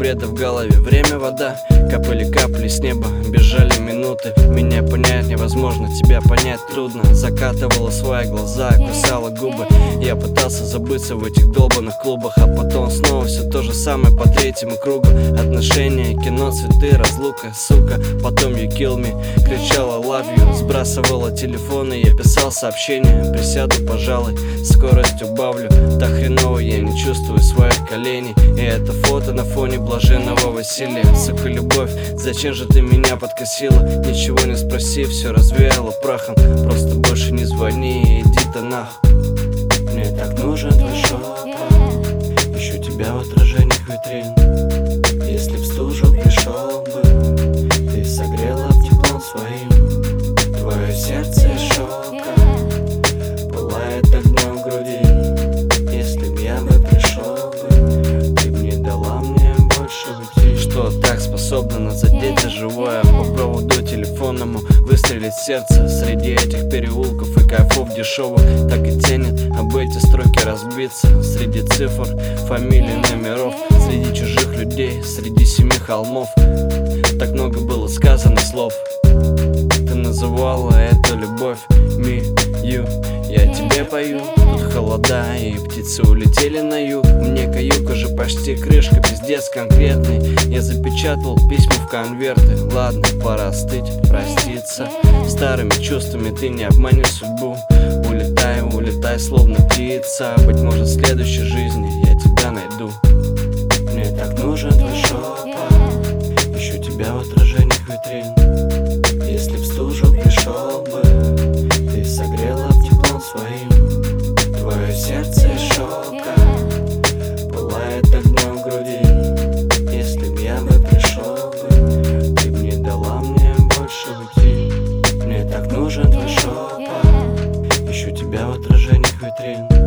беды в голове. Время, вода, капали капли с неба, бежали минуты. Меня понять невозможно, тебя понять трудно. Закатывала свои глаза, кусала губы. Я пытался забыться в этих долбанных клубах, а потом снова все то же самое по третьему кругу. Отношения, кино, цветы, разлука, сука. Потом you kill me, кричала love you. Сбрасывала телефоны, я писал сообщения. Присяду, пожалуй, скорость убавлю. Так хреново я не чувствую своих коленей. И это фото на фоне блаженного Василия. Сука, любовь, зачем же ты меня подкосила? Ничего не спросив, все развеяло прахом. Просто больше не звони, иди-то нахуй. Мне так нужен твой шепот, ищу тебя в отражениях витрин. Если в стужу пришел бы, ты согрела б теплом своим. Твое сердце из шока пылает огнем в груди. Если б я бы пришел бы, ты б не дала мне больше уйти. Что так способно нас задеть за живое? По проводу телефонному выстрелить в сердце. Среди этих переулков и кайфов дешевых так и тянет об эти строки разбиться. Среди цифр, фамилий, номеров, среди чужих людей, среди 7 холмов. Так много было сказано слов. Ты называла это любовь, me, you. Я тебе пою, тут холода и птицы улетели на юг. Мне каюк уже почти крышка, пиздец конкретный. Я запечатал письма в конверты. Ладно, пора остыть, проститься. Старыми чувствами ты не обманешь судьбу. Улетай, улетай, словно птица. Быть может, в следующей жизни я тебя найду. Мне так нужен твой шепот, ищу тебя в отражениях витрин. Если в стужу пришел бы, ты согрела б теплом своим. Твое сердце из шока пылает огнем в груди. Если б я бы пришел бы, ты б не дала мне больше уйти. Мне так нужен твой шепот, ищу тебя в отражениях витрин.